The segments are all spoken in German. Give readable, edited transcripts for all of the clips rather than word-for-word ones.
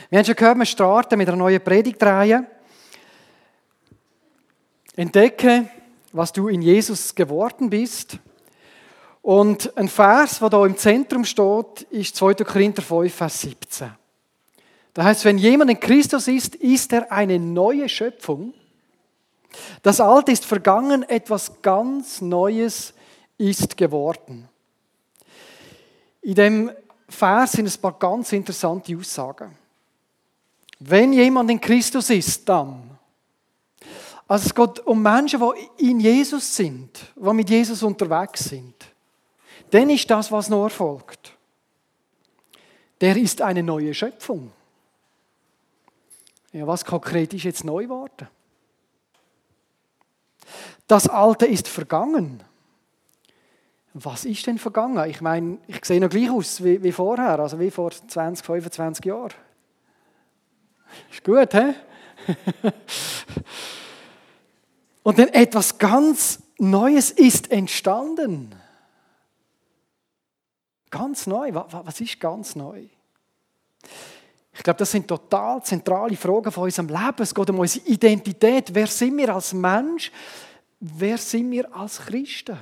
Wir haben schon gehört, wir starten mit einer neuen Predigtreihe. Entdecke, was du in Jesus geworden bist. Und ein Vers, der hier im Zentrum steht, ist 2. Korinther 5, Vers 17. Da heißt, wenn jemand in Christus ist, ist er eine neue Schöpfung. Das Alte ist vergangen, etwas ganz Neues ist geworden. In dem Vers sind ein paar ganz interessante Aussagen. Wenn jemand in Christus ist, dann. Also es geht um Menschen, die in Jesus sind, die mit Jesus unterwegs sind. Dann ist das, was noch erfolgt. Der ist eine neue Schöpfung. Ja, was konkret ist jetzt neu geworden? Das Alte ist vergangen. Was ist denn vergangen? Ich meine, ich sehe noch gleich aus wie vorher, also wie vor 20, 25 Jahren. Ist gut, hä? Und dann etwas ganz Neues ist entstanden. Ganz neu. Was ist ganz neu? Ich glaube, das sind total zentrale Fragen von unserem Leben. Es geht um unsere Identität. Wer sind wir als Mensch? Wer sind wir als Christen?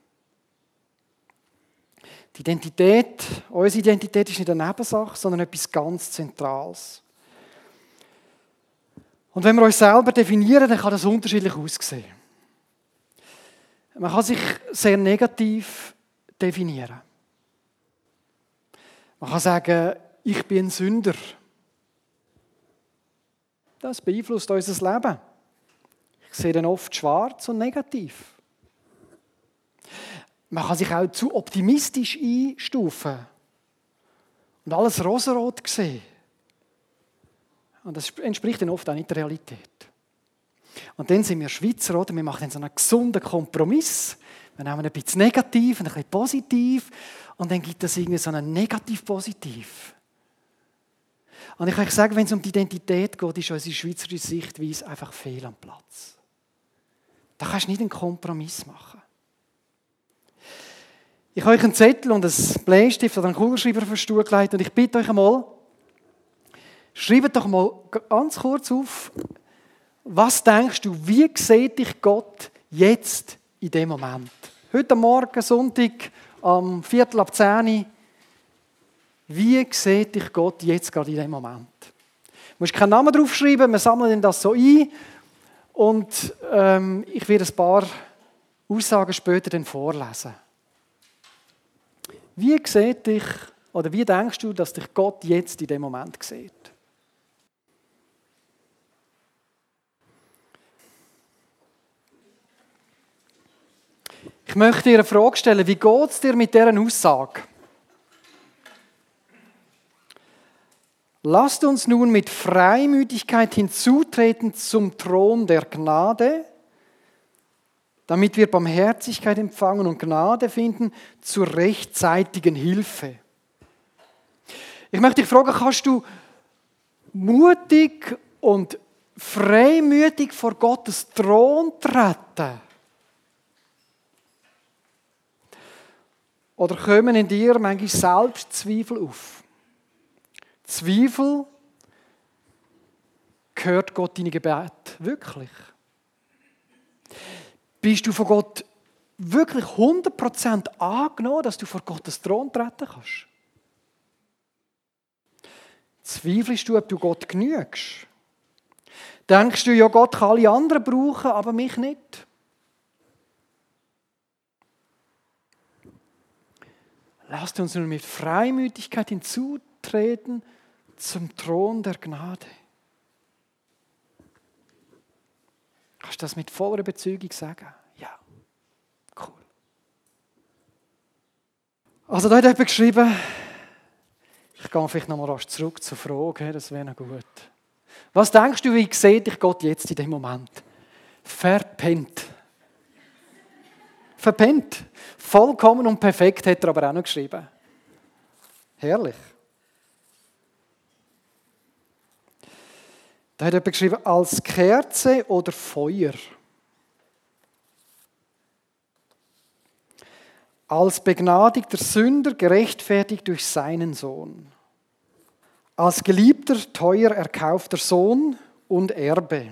Die Identität, unsere Identität ist nicht eine Nebensache, sondern etwas ganz Zentrales. Und wenn wir uns selber definieren, dann kann das unterschiedlich aussehen. Man kann sich sehr negativ definieren. Man kann sagen, ich bin ein Sünder. Das beeinflusst unser Leben. Ich sehe dann oft schwarz und negativ. Man kann sich auch zu optimistisch einstufen und alles rosarot sehen. Und das entspricht dann oft auch nicht der Realität. Und dann sind wir Schweizer, oder? Wir machen dann so einen gesunden Kompromiss. Wir nehmen ein bisschen negativ und ein bisschen positiv. Und dann gibt es irgendwie so einen negativ-positiv. Und ich kann euch sagen, wenn es um die Identität geht, ist unsere schweizerische Sichtweise einfach fehl am Platz. Da kannst du nicht einen Kompromiss machen. Ich habe euch einen Zettel und einen Bleistift oder einen Kugelschreiber auf den Stuhl gelegt und ich bitte euch einmal, schreibt doch mal ganz kurz auf, was denkst du, wie sieht dich Gott jetzt in dem Moment? Heute Morgen, Sonntag, am 9:45, wie sieht dich Gott jetzt gerade in dem Moment? Du musst keinen Namen draufschreiben, wir sammeln das so ein und ich werde ein paar Aussagen später dann vorlesen. Wie sieht dich, oder wie denkst du, dass dich Gott jetzt in dem Moment sieht? Ich möchte dir eine Frage stellen, wie geht es dir mit dieser Aussage? Lasst uns nun mit Freimütigkeit hinzutreten zum Thron der Gnade, damit wir Barmherzigkeit empfangen und Gnade finden zur rechtzeitigen Hilfe. Ich möchte dich fragen, kannst du mutig und freimütig vor Gottes Thron treten? Oder kommen in dir manchmal Selbstzweifel auf? Zweifel, hört Gott deine Gebete wirklich? Bist du von Gott wirklich 100% angenommen, dass du vor Gottes Thron treten kannst? Zweifelst du, ob du Gott genügst? Denkst du, ja, Gott kann alle anderen brauchen, aber mich nicht? Lasst uns nun mit Freimütigkeit hinzutreten zum Thron der Gnade. Kannst du das mit voller Überzeugung sagen? Ja. Cool. Also da hat jemand geschrieben, ich gehe vielleicht nochmal rasch zurück zur Frage, das wäre noch gut. Was denkst du, wie sieht dich Gott jetzt in dem Moment? Verpennt. Verpennt. Vollkommen und perfekt hat er aber auch noch geschrieben. Herrlich. Da hat jemand geschrieben, als Kerze oder Feuer. Als begnadigter Sünder, gerechtfertigt durch seinen Sohn. als geliebter, teuer erkaufter Sohn und Erbe.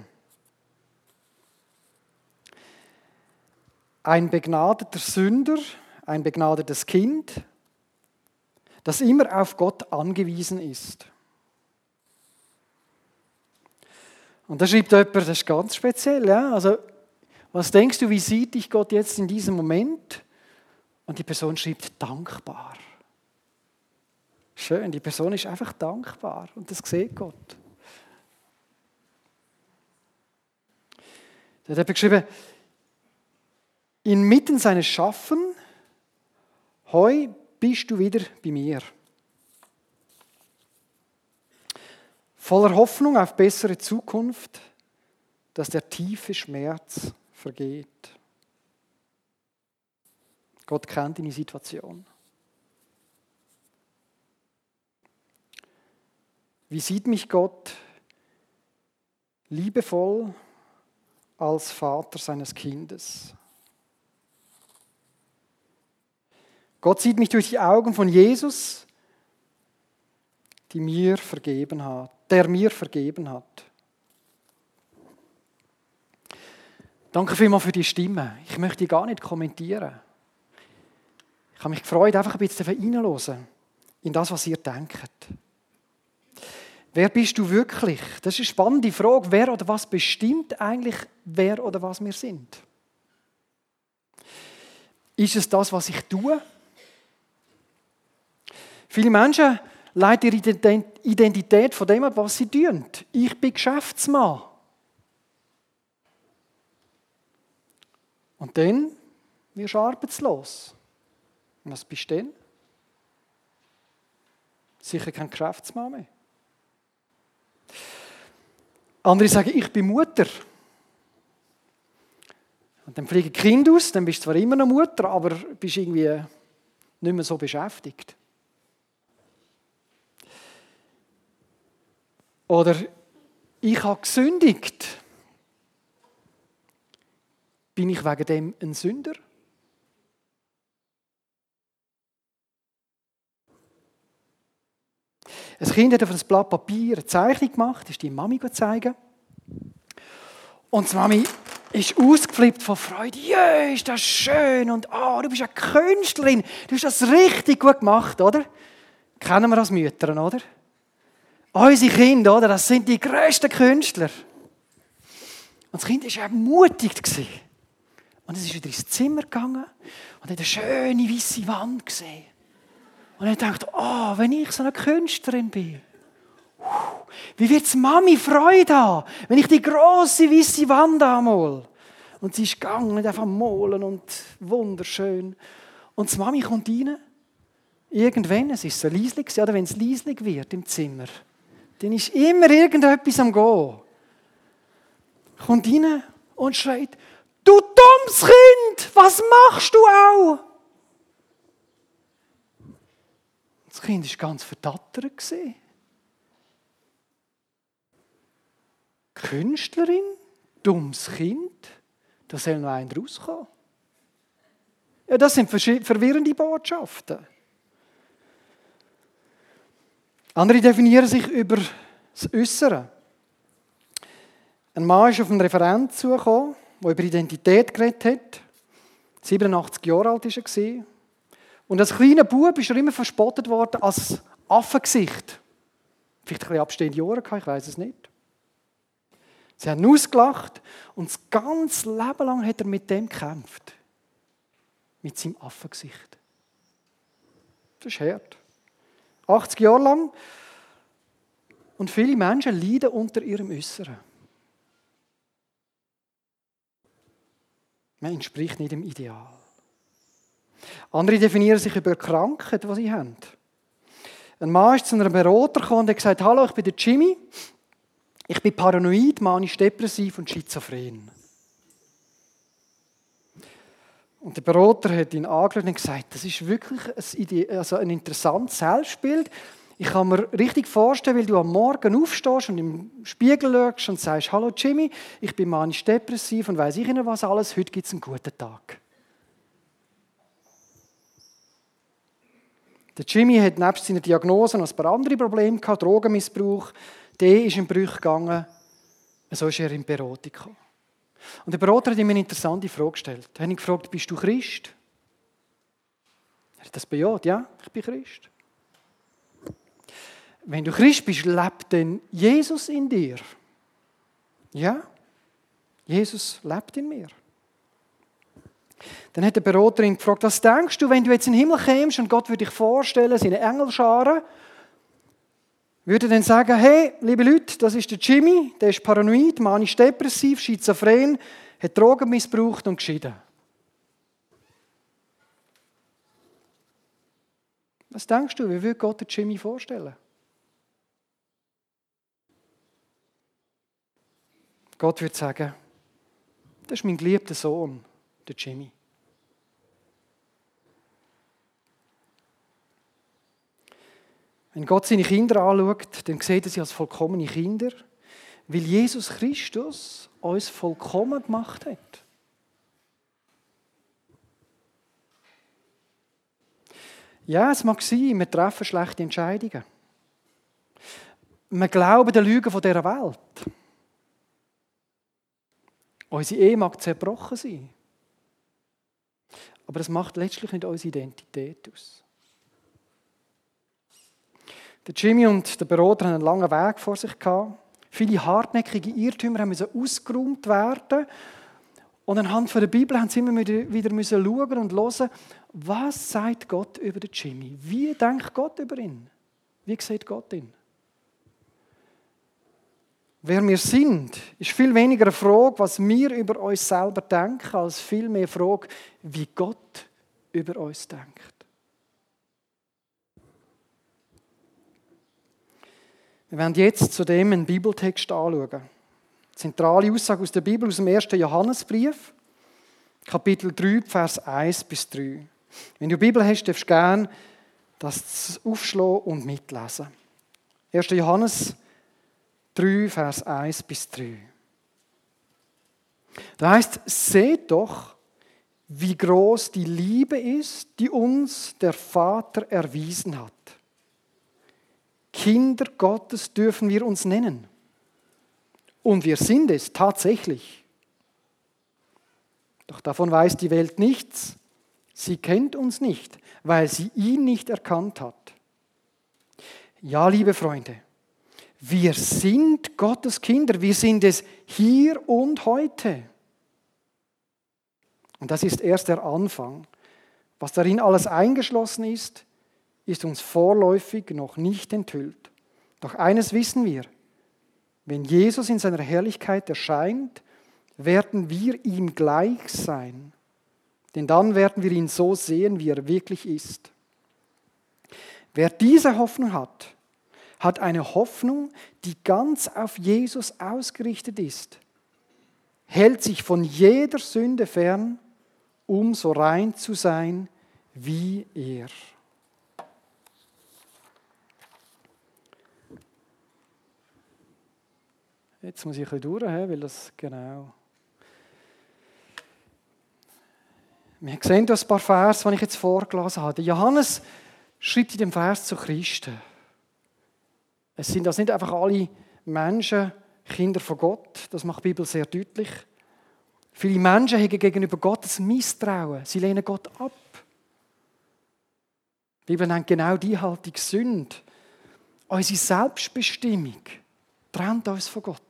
Ein begnadeter Sünder, ein begnadetes Kind, das immer auf Gott angewiesen ist. Und da schreibt jemand, das ist ganz speziell. Ja? Also, was denkst du, wie sieht dich Gott jetzt in diesem Moment? Und die Person schreibt, dankbar. Schön, die Person ist einfach dankbar und das sieht Gott. Er hat geschrieben, inmitten seines Schaffen, heu bist du wieder bei mir. Voller Hoffnung auf bessere Zukunft, dass der tiefe Schmerz vergeht. Gott kennt deine Situation. Wie sieht mich Gott liebevoll als Vater seines Kindes? Gott sieht mich durch die Augen von Jesus, der mir vergeben hat. Danke vielmals für die Stimme. Ich möchte die gar nicht kommentieren. Ich habe mich gefreut, einfach ein bisschen reinzuhören in das, was ihr denkt. Wer bist du wirklich? Das ist eine spannende Frage. Wer oder was bestimmt eigentlich, wer oder was wir sind? Ist es das, was ich tue? Viele Menschen leiten ihre Identität von dem ab, was sie tun. Ich bin Geschäftsmann. Und dann wirst du arbeitslos. Und was bist du denn? Sicher kein Geschäftsmann mehr. Andere sagen, ich bin Mutter. Und dann fliegen die Kinder aus, dann bist du zwar immer noch Mutter, aber bist irgendwie nicht mehr so beschäftigt. Oder ich habe gesündigt. Bin ich wegen dem ein Sünder? Ein Kind hat auf ein Blatt Papier eine Zeichnung gemacht, ist die Mami zeigen. Und die Mami ist ausgeflippt von Freude. Ja, ist das schön und du bist eine Künstlerin. Du hast das richtig gut gemacht, oder? Kennen wir als Mütter, oder? Unsere Kinder, oder? Das sind die grössten Künstler. Und das Kind war ermutigt. Und es ist wieder ins Zimmer gegangen und hat eine schöne weiße Wand gesehen. Und er dachte, wenn ich so eine Künstlerin bin, wie wird die Mami Freude haben, wenn ich die grosse weiße Wand anmale. Und sie ist gegangen und einfach malen und wunderschön. Und die Mami kommt rein. Irgendwann, es ist so leislich, oder wenn es leislich wird im Zimmer, dann ist immer irgendetwas am Gehen. Kommt rein und schreit, du dummes Kind, was machst du auch? Das Kind war ganz verdattert. Künstlerin, dummes Kind, da soll noch einer rauskommen. Ja, das sind verwirrende Botschaften. Andere definieren sich über das Äußere. Ein Mann ist auf einen Referent zugekommen, der über Identität geredet hat. 87 Jahre alt war er. Und als kleiner Bub ist er immer verspottet worden als Affengesicht. Vielleicht ein bisschen abstehende Ohren gehabt, ich weiß es nicht. Sie haben ihn ausgelacht und das ganze Leben lang hat er mit dem gekämpft. Mit seinem Affengesicht. Das ist hart. 80 Jahre lang. Und viele Menschen leiden unter ihrem Äußeren. Man entspricht nicht dem Ideal. Andere definieren sich über Krankheiten, die sie haben. Ein Mann ist zu einem Berater gekommen und hat gesagt, hallo, ich bin der Jimmy. Ich bin paranoid, manisch-depressiv und schizophren. Und der Berater hat ihn angeschaut und gesagt, das ist wirklich ein interessantes Selbstbild. Ich kann mir richtig vorstellen, weil du am Morgen aufstehst und im Spiegel schaust und sagst, hallo Jimmy, ich bin manisch-depressiv und weiss ich nicht was alles, heute gibt es einen guten Tag. Der Jimmy hat nebst seiner Diagnose noch ein paar andere Probleme gehabt, Drogenmissbrauch. Der ist in Brüche gegangen. So ist er in die Beratung gekommen. Und der Berater hat ihm eine interessante Frage gestellt. Er hat ihn gefragt, bist du Christ? Er hat das bejaht, ja, ich bin Christ. Wenn du Christ bist, lebt denn Jesus in dir? Ja, Jesus lebt in mir. Dann hat der Berater ihn gefragt, was denkst du, wenn du jetzt in den Himmel kämst und Gott würde dich vorstellen, seine Engelscharen, würde er dann sagen, hey, liebe Leute, das ist der Jimmy, der ist paranoid, manisch-depressiv, schizophren, hat Drogen missbraucht und geschieden. Was denkst du, wie würde Gott den Jimmy vorstellen? Gott würde sagen, das ist mein geliebter Sohn, der Jimmy. Wenn Gott seine Kinder anschaut, dann sieht er sie als vollkommene Kinder, weil Jesus Christus uns vollkommen gemacht hat. Ja, es mag sein, wir treffen schlechte Entscheidungen. Wir glauben den Lügen von dieser Welt. Unsere Ehe mag zerbrochen sein. Aber das macht letztlich nicht unsere Identität aus. Der Jimmy und der Berater hatten einen langen Weg vor sich gehabt. Viele hartnäckige Irrtümer mussten ausgeräumt werden. Und anhand der Bibel haben sie immer wieder schauen und hören, was sagt Gott über den Jimmy? Wie denkt Gott über ihn? Wie sieht Gott ihn? Wer wir sind, ist viel weniger eine Frage, was wir über uns selber denken, als viel mehr eine Frage, wie Gott über uns denkt. Wir werden jetzt zu dem einen Bibeltext anschauen. Die zentrale Aussage aus der Bibel, aus dem 1. Johannesbrief, Kapitel 3, Vers 1 bis 3. Wenn du die Bibel hast, darfst du gerne das aufschlagen und mitlesen. 1. Johannes 3, Vers 1 bis 3. Da heißt, seht doch, wie groß die Liebe ist, die uns der Vater erwiesen hat. Kinder Gottes dürfen wir uns nennen. Und wir sind es tatsächlich. Doch davon weiß die Welt nichts. Sie kennt uns nicht, weil sie ihn nicht erkannt hat. Ja, liebe Freunde, wir sind Gottes Kinder. Wir sind es hier und heute. Und das ist erst der Anfang. Was darin alles eingeschlossen ist, ist uns vorläufig noch nicht enthüllt. Doch eines wissen wir: Wenn Jesus in seiner Herrlichkeit erscheint, werden wir ihm gleich sein. Denn dann werden wir ihn so sehen, wie er wirklich ist. Wer diese Hoffnung hat, hat eine Hoffnung, die ganz auf Jesus ausgerichtet ist, hält sich von jeder Sünde fern, um so rein zu sein wie er. Jetzt muss ich ein bisschen durch, weil das genau... Wir sehen hier ein paar Verse, die ich jetzt vorgelesen habe. Johannes schreibt in dem Vers zu Christen. Es sind das nicht einfach alle Menschen Kinder von Gott, das macht die Bibel sehr deutlich. Viele Menschen haben gegenüber Gott ein Misstrauen, sie lehnen Gott ab. Die Bibel nennt genau die Haltung Sünde. Unsere Selbstbestimmung trennt uns von Gott.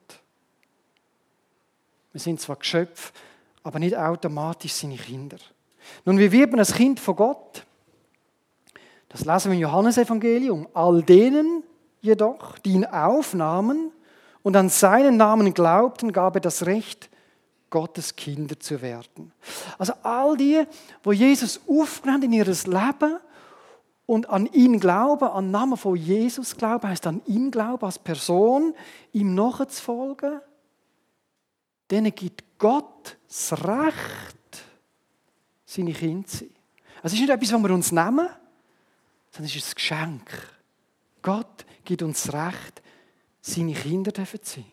Wir sind zwar Geschöpfe, aber nicht automatisch seine Kinder. Nun, wie wird man ein Kind von Gott? Das lesen wir im Johannesevangelium. All denen jedoch, die ihn aufnahmen und an seinen Namen glaubten, gab er das Recht, Gottes Kinder zu werden. Also all die, wo Jesus aufgenommen in ihr Leben und an ihn glauben, an den Namen von Jesus glauben, heisst an ihn glauben als Person, ihm nachzufolgen, denen gibt Gott das Recht, seine Kinder zu sein. Es ist nicht etwas, was wir uns nehmen, sondern es ist ein Geschenk. Gott gibt uns das Recht, seine Kinder zu sein.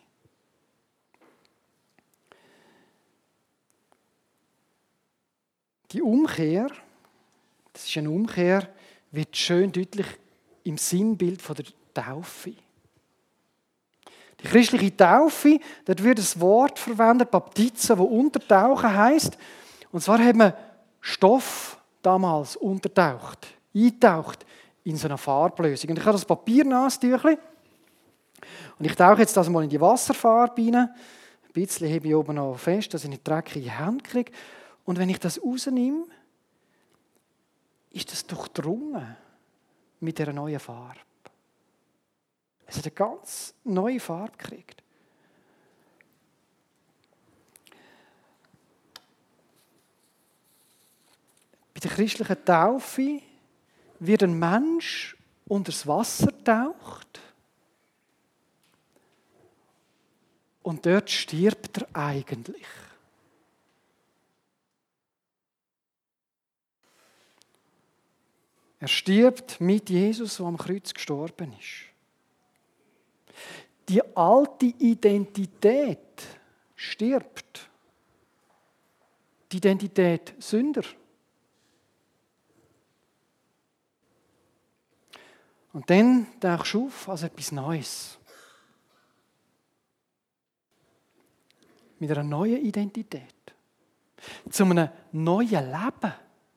Die Umkehr, das ist eine Umkehr, wird schön deutlich im Sinnbild von der Taufe. Die christliche Taufe, dort wird das Wort verwendet, Baptizo, wo untertauchen heisst. Und zwar hat man Stoff damals untertaucht, eingetaucht in so eine Farblösung. Und ich habe das Papiernastüchli und ich tauche jetzt das mal in die Wasserfarbe rein. Ein bisschen hebe ich oben noch fest, dass ich nicht dreckige Hände kriege. Und wenn ich das rausnehme, ist das durchdrungen mit dieser neuen Farbe. Es hat eine ganz neue Farbe gekriegt. Bei der christlichen Taufe wird ein Mensch unter das Wasser getaucht und dort stirbt er eigentlich. Er stirbt mit Jesus, der am Kreuz gestorben ist. Die alte Identität stirbt. Die Identität Sünder. Und dann tauchst du auf als etwas Neues. Mit einer neuen Identität. Zu einem neuen Leben.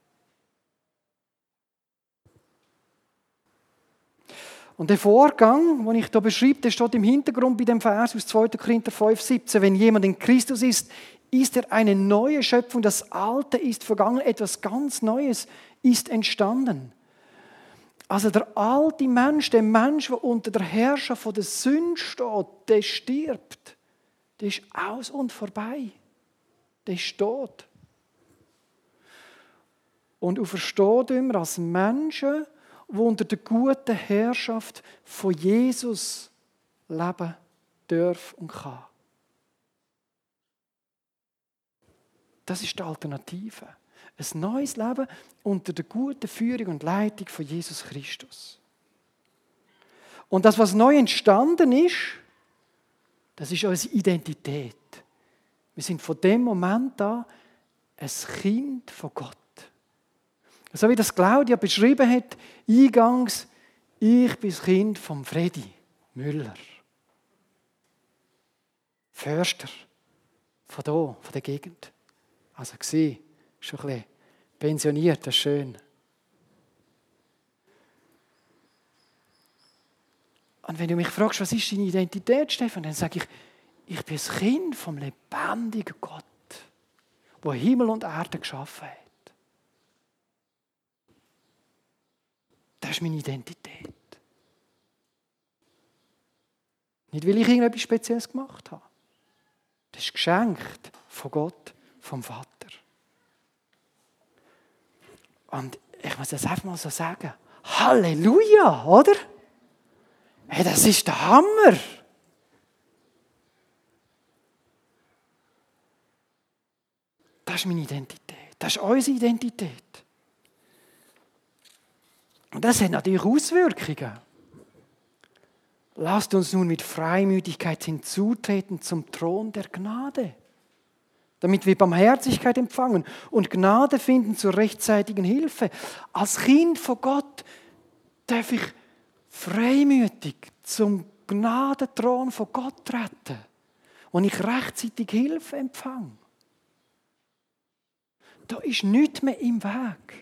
Und der Vorgang, den ich hier beschreibe, der steht im Hintergrund bei dem Vers aus 2. Korinther 5,17. Wenn jemand in Christus ist, ist er eine neue Schöpfung. Das Alte ist vergangen, etwas ganz Neues ist entstanden. Also der alte Mensch, der Mensch, der unter der Herrschaft der Sünde steht, der stirbt. Der ist aus und vorbei. Der ist tot. Und aufersteht immer als Menschen, die unter der guten Herrschaft von Jesus leben dürfen und kann. Das ist die Alternative. Ein neues Leben unter der guten Führung und Leitung von Jesus Christus. Und das, was neu entstanden ist, das ist unsere Identität. Wir sind von dem Moment an ein Kind von Gott. So wie das Claudia beschrieben hat, eingangs, ich bin das Kind von Freddy Müller. Förster von hier, von der Gegend. Also gesehen, schon ein bisschen pensioniert, das ist schön. Und wenn du mich fragst, was ist deine Identität, Stefan, dann sage ich bin das Kind vom lebendigen Gott, der Himmel und Erde geschaffen hat. Das ist meine Identität. Nicht, weil ich irgendetwas Spezielles gemacht habe. Das ist geschenkt von Gott, vom Vater. Und ich muss das einfach mal so sagen. Halleluja, oder? Hey, das ist der Hammer. Das ist meine Identität. Das ist unsere Identität. Und das hat natürlich Auswirkungen. Lasst uns nun mit Freimütigkeit hinzutreten zum Thron der Gnade, damit wir Barmherzigkeit empfangen und Gnade finden zur rechtzeitigen Hilfe. Als Kind von Gott darf ich freimütig zum Gnadenthron von Gott treten und ich rechtzeitig Hilfe empfange. Da ist nichts mehr im Weg.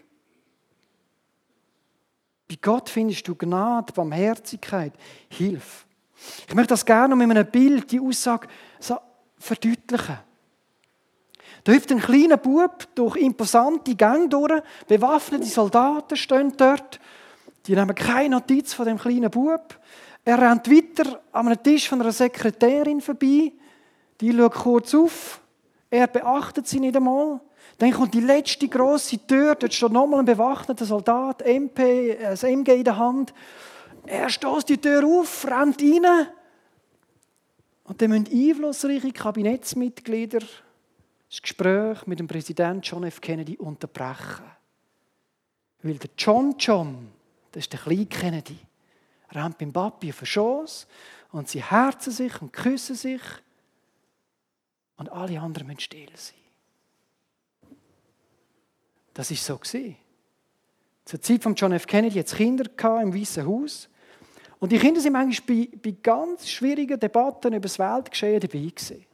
Bei Gott findest du Gnade, Barmherzigkeit, Hilfe. Ich möchte das gerne mit einem Bild, die Aussage so verdeutlichen. Da hüpft ein kleiner Bub durch imposante Gänge durch, bewaffnete Soldaten stehen dort, die nehmen keine Notiz von dem kleinen Bub. Er rennt weiter an einem Tisch von einer Sekretärin vorbei, die schaut kurz auf, er beachtet sie nicht einmal. Dann kommt die letzte grosse Tür, dort steht nochmal ein bewaffneter Soldat, MP, ein MG in der Hand. Er stößt die Tür auf, rennt rein. Und dann müssen einflussreiche Kabinettsmitglieder das Gespräch mit dem Präsidenten John F. Kennedy unterbrechen. Weil der John, das ist der kleine Kennedy, rennt beim Papi auf den Schoss und sie herzen sich und küssen sich und alle anderen müssen still sein. Das ist so gewesen. Zur Zeit von John F. Kennedy hatte es Kinder im Weißen Haus. Und die Kinder sind manchmal bei ganz schwierigen Debatten über das Weltgeschehen dabei gewesen.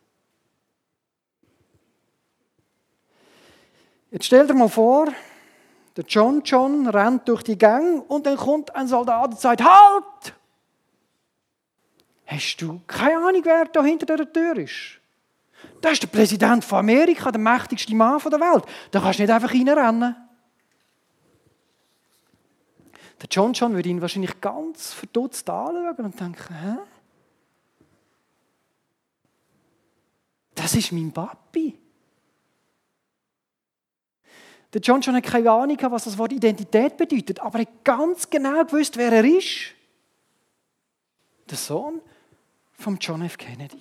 Jetzt stell dir mal vor, der John rennt durch die Gänge und dann kommt ein Soldat und sagt, halt! Hast du keine Ahnung, wer da hinter der Tür ist? Das ist der Präsident von Amerika, der mächtigste Mann der Welt. Da kannst du nicht einfach reinrennen. Der John würde ihn wahrscheinlich ganz verdutzt anschauen und denken, hä? Das ist mein Papi. Der John hat keine Ahnung, was das Wort Identität bedeutet, aber er hat ganz genau gewusst, wer er ist. Der Sohn von John F. Kennedy.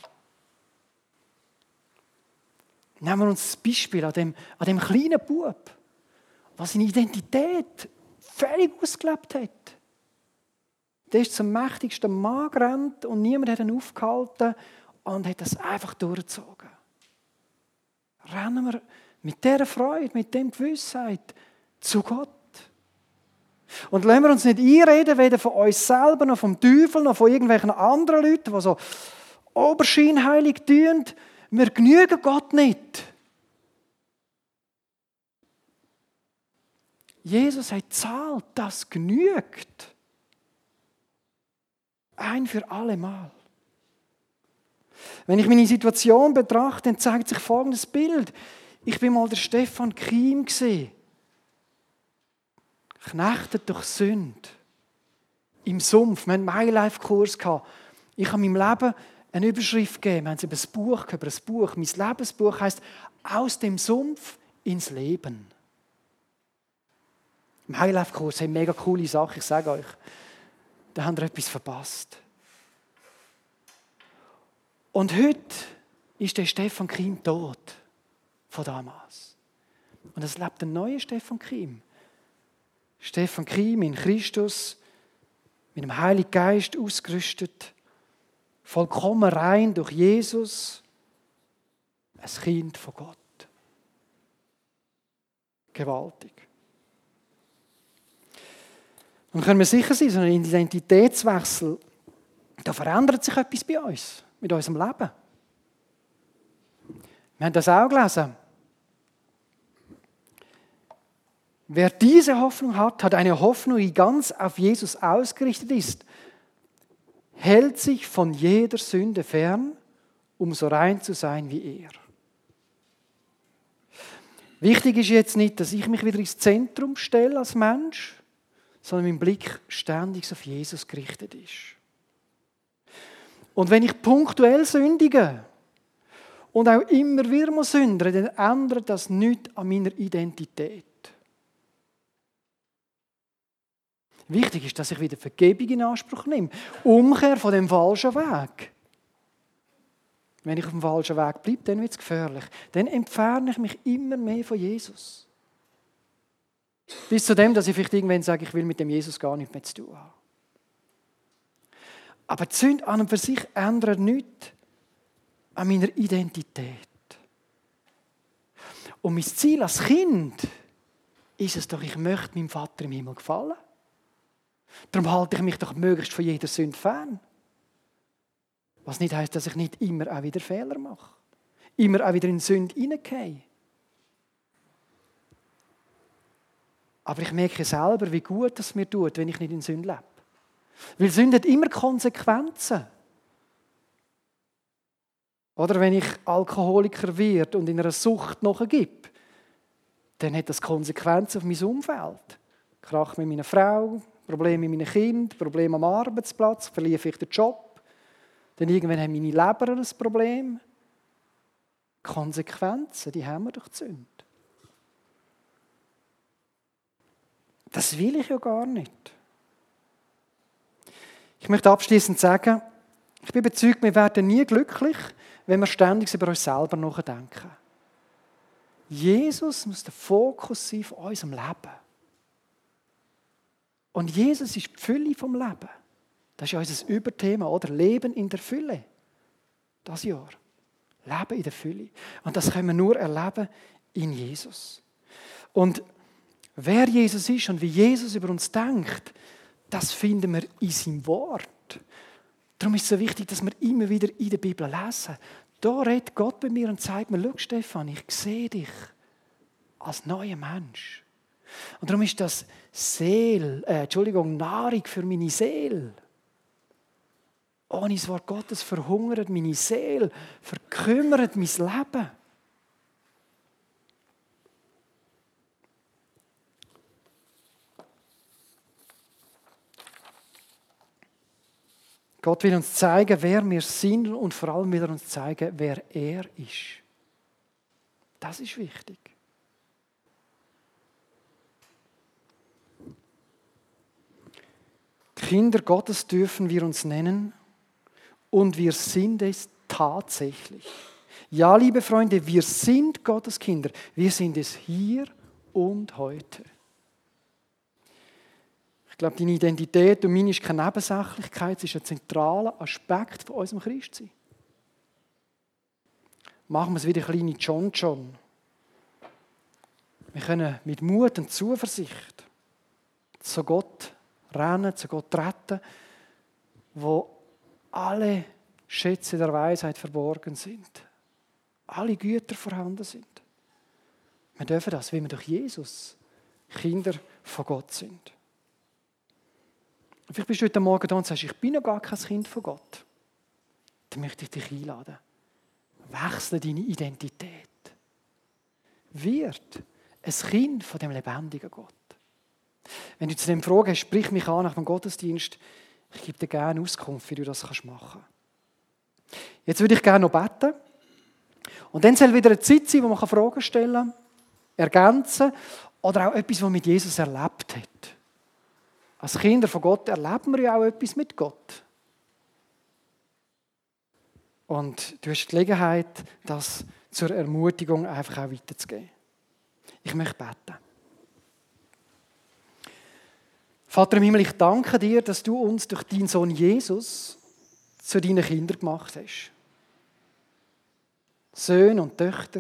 Nehmen wir uns das Beispiel an dem kleinen Bub, der seine Identität völlig ausgelebt hat. Der ist zum mächtigsten Mann gerannt und niemand hat ihn aufgehalten und hat das einfach durchgezogen. Rennen wir mit dieser Freude, mit dem Gewissheit zu Gott. Und lassen wir uns nicht einreden, weder von uns selber, noch vom Teufel, noch von irgendwelchen anderen Leuten, die so oberscheinheilig tun. Wir genügen Gott nicht. Jesus hat gezahlt, das genügt. Ein für alle Mal. Wenn ich meine Situation betrachte, dann zeigt sich folgendes Bild. Ich bin mal der Stefan Kiem gesehen. Knechtet durch Sünde. Im Sumpf. Wir hatten einen MyLife-Kurs. Ich habe meinem Leben eine Überschrift gegeben. Wir haben über ein Buch. Mein Lebensbuch heisst «Aus dem Sumpf ins Leben». Im MyLife-Kurs haben mega coole Sachen, ich sage euch. Da haben wir etwas verpasst. Und heute ist der Stefan Kiem tot. Von damals. Und es lebt ein neuer Stefan Kiem. Stefan Kiem in Christus, mit dem Heiligen Geist ausgerüstet, vollkommen rein durch Jesus, ein Kind von Gott. Gewaltig. Und können wir sicher sein, so ein Identitätswechsel, da verändert sich etwas bei uns, mit unserem Leben. Wir haben das auch gelesen. Wer diese Hoffnung hat, hat eine Hoffnung, die ganz auf Jesus ausgerichtet ist, hält sich von jeder Sünde fern, um so rein zu sein wie er. Wichtig ist jetzt nicht, dass ich mich wieder ins Zentrum stelle als Mensch, sondern mein Blick ständig auf Jesus gerichtet ist. Und wenn ich punktuell sündige und auch immer wieder mal sündere, dann ändert das nichts an meiner Identität. Wichtig ist, dass ich wieder Vergebung in Anspruch nehme. Umkehr von dem falschen Weg. Wenn ich auf dem falschen Weg bleibe, dann wird es gefährlich. Dann entferne ich mich immer mehr von Jesus. Bis zu dem, dass ich vielleicht irgendwann sage, ich will mit dem Jesus gar nichts mehr zu tun haben. Aber die Sünde an und für sich ändert nichts an meiner Identität. Und mein Ziel als Kind ist es doch, ich möchte meinem Vater im Himmel gefallen. Darum halte ich mich doch möglichst von jeder Sünde fern. Was nicht heisst, dass ich nicht immer auch wieder Fehler mache. Immer auch wieder in Sünde hineingehe. Aber ich merke selber, wie gut es mir tut, wenn ich nicht in Sünde lebe. Weil Sünde hat immer Konsequenzen. Oder wenn ich Alkoholiker werde und in einer Sucht nachgebe, dann hat das Konsequenzen auf mein Umfeld. Krach mit meiner Frau, Probleme mit meinen Kindern, Probleme am Arbeitsplatz, verliere vielleicht den Job. Dann irgendwann haben meine Leber ein Problem. Konsequenzen, die haben wir durch die Sünde. Das will ich ja gar nicht. Ich möchte abschließend sagen, ich bin überzeugt, wir werden nie glücklich, wenn wir ständig über uns selber nachdenken. Jesus muss der Fokus sein von unserem Leben. Und Jesus ist die Fülle vom Leben. Das ist ja unser Überthema, oder? Leben in der Fülle. Das Jahr. Leben in der Fülle. Und das können wir nur erleben in Jesus. Und wer Jesus ist und wie Jesus über uns denkt, das finden wir in seinem Wort. Darum ist es so wichtig, dass wir immer wieder in der Bibel lesen. Da redet Gott bei mir und sagt mir, schau Stefan, ich sehe dich als neuer Mensch. Und darum ist das Nahrung für meine Seele. Ohne das Wort Gottes verhungert meine Seele, verkümmert mein Leben. Gott will uns zeigen, wer wir sind und vor allem will er uns zeigen, wer er ist. Das ist wichtig. Kinder Gottes dürfen wir uns nennen und wir sind es tatsächlich. Ja, liebe Freunde, wir sind Gottes Kinder. Wir sind es hier und heute. Ich glaube, deine Identität und meine ist keine Nebensächlichkeit, es ist ein zentraler Aspekt von unserem Christsein. Machen wir es wie der kleine John. Wir können mit Mut und Zuversicht zu Gott rennen, zu Gott treten, wo alle Schätze der Weisheit verborgen sind. Alle Güter vorhanden sind. Wir dürfen das, weil wir durch Jesus Kinder von Gott sind. Und vielleicht bist du heute Morgen da und sagst, ich bin noch gar kein Kind von Gott. Dann möchte ich dich einladen. Wechsle deine Identität. Wird ein Kind von dem lebendigen Gott. Wenn du zu dem Fragen hast, sprich mich an nach dem Gottesdienst, ich gebe dir gerne Auskunft, wie du das machen kannst. Jetzt würde ich gerne noch beten. Und dann soll wieder eine Zeit sein, wo man Fragen stellen kann, ergänzen oder auch etwas, was mit Jesus erlebt hat. Als Kinder von Gott erleben wir ja auch etwas mit Gott. Und du hast die Gelegenheit, das zur Ermutigung einfach auch weiterzugeben. Ich möchte beten. Vater im Himmel, ich danke dir, dass du uns durch deinen Sohn Jesus zu deinen Kindern gemacht hast. Söhne und Töchter.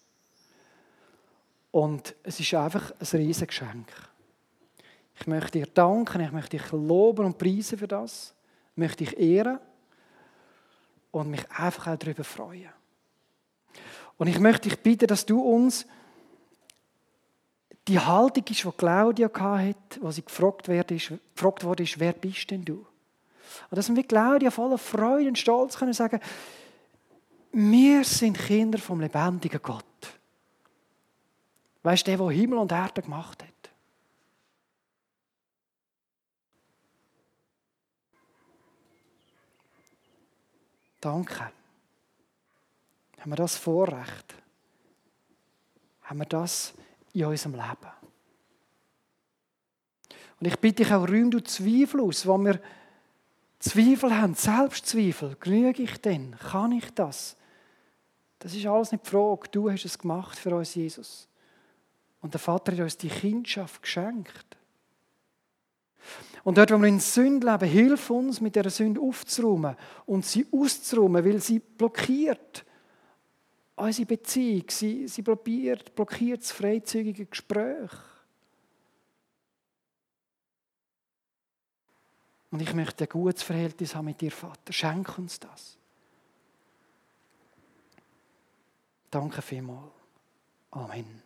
Und es ist einfach ein riesiges Geschenk. Ich möchte dir danken, ich möchte dich loben und preisen für das. Ich möchte dich ehren und mich einfach auch darüber freuen. Und ich möchte dich bitten, dass du uns die Haltung ist, die Claudia hatte, wo sie gefragt wurde, wer bist denn du? Und dass wir mit Claudia voller Freude und Stolz können sagen, wir sind Kinder vom lebendigen Gott. Weißt du, der Himmel und Erde gemacht hat? Danke. Haben wir das Vorrecht? Haben wir das in unserem Leben? Und ich bitte dich auch, räum du Zweifel aus, wo wir Zweifel haben, Selbstzweifel. Genüge ich denn? Kann ich das? Das ist alles nicht die Frage. Du hast es gemacht für uns, Jesus. Und der Vater hat uns die Kindschaft geschenkt. Und dort, wo wir in Sünde leben, hilf uns, mit dieser Sünde aufzuräumen und sie auszuräumen, weil sie blockiert unsere Beziehung, sie blockiert das freizügige Gespräch. Und ich möchte ein gutes Verhältnis haben mit dir, Vater. Schenk uns das. Danke vielmals. Amen.